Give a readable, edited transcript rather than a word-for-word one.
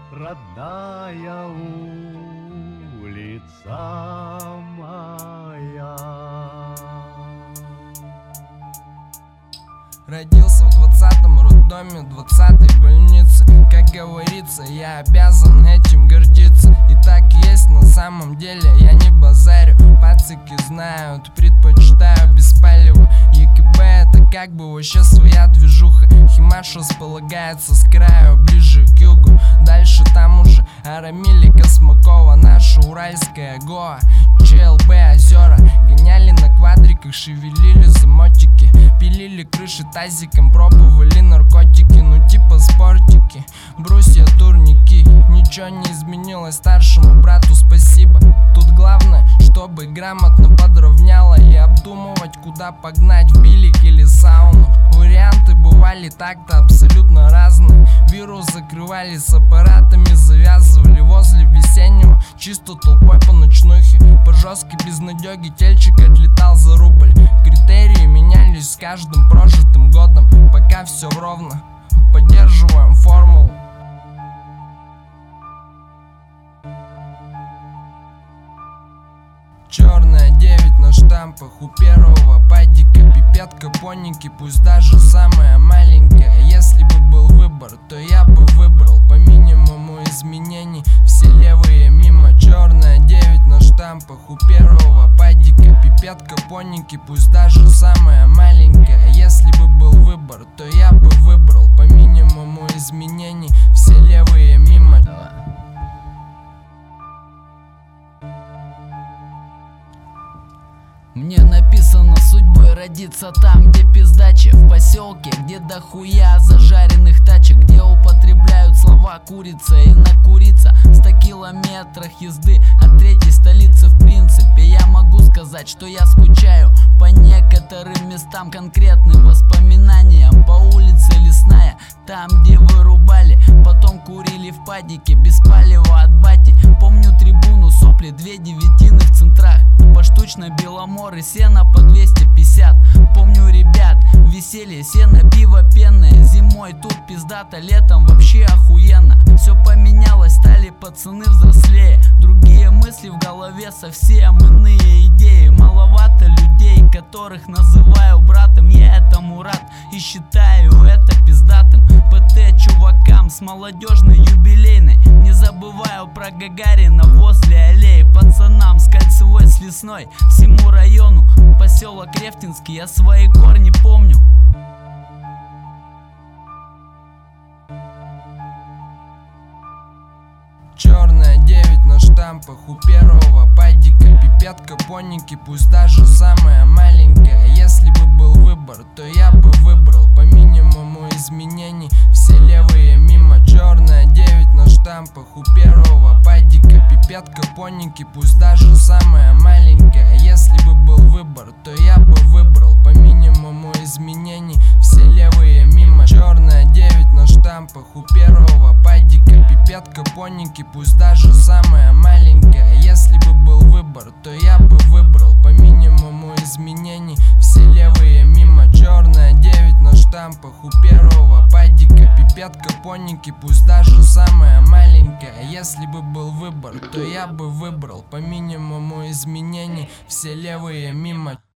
родная улица моя. Родился в 20-м роддоме, 20-й больнице. Как говорится, я обязан этим гордиться. И так есть на самом деле, я не базарю. Пацики знают, предпочитаю без палева. ЕКБ это как бы вообще своя движуха. Химаш располагается с краю, ближе к югу. Дальше там уже Арамили, Космакова, наша уральская Гоа. ЧЛБ, озера, гоняли на квадриках, шевелили замотики. Пилили крыши тазиком, пробовали наркотики, ну типа спортики, брусья, турники. Ничего не изменилось, старшему брату спасибо. Тут главное, чтобы грамотно подровняло и обдумывать, куда погнать, в билик или сауну. Варианты бывали так-то абсолютно разные. Вирус закрывали с аппаратами, завязывали возле весеннего, чисто толпой по ночнухе. По жесткой безнадеге тельчик отлетал за рубль. Критерии менялись с каждым прожитым годом. Пока все ровно, поддерживаем формулу. Черная 9 на штампах у первого падика. Пипетка, поники, пусть даже самая маленькая. Если бы был выбор, то я бы выбрал по минимуму изменений все левые мимо. Черная 9 на штампах у первого падика. Пипетка, поники, пусть даже самая маленькая. Если бы был выбор, то я бы выбрал по минимуму изменений все левые мимо. Мне написано судьбой родиться там, где пиздача. В поселке, где дохуя зажаренных тачек, где употребляют слова курица и накуриться. В 100 километрах езды от третьей столицы. В принципе, я могу сказать, что я скучаю по некоторым местам, конкретным воспоминаниям. По улице Лесная, там, где вырубали, потом курили в падике без палева от бати. Помню трибуну, сопли, 2 девятины в центрах. Поштучно беломоры, сено по 250. Помню ребят, веселье, сено, пиво пенное. Зимой тут пиздато, летом вообще охуенно. Все поменялось, стали пацаны взрослее. Другие мысли в голове, совсем иные идеи. Маловато людей, которых называю братом. Я этому рад и считаю это пиздатым. ПТ чувакам с молодежной юбилейной. Не забываю про Гагарина возле аллеи. Пацанам с Кольцевой, с Лесной, всему району. Поселок Рефтинский, я свои корни помню. Черная 9 на штампах у первого падика. Пипетка, поники, пусть даже самая маленькая. Если бы был выбор, то я бы выбрал по минимуму изменений все левые мимо. Черная 9 на штампах у первого падика. Пипетка, поники, пусть даже самая маленькая. Если бы был выбор, то я бы выбрал по минимуму изменений все левые мимо. Черная 9 на штампах у первого падика. Пипетка, поники, пусть даже самая маленькая. Если бы был выбор, то я бы выбрал по минимуму изменений все левые мимо. Черная 9 на штампах у первого падика. Пипетка, поники, пусть даже самая маленькая. Если бы был выбор, то я бы выбрал по минимуму изменений все левые мимо.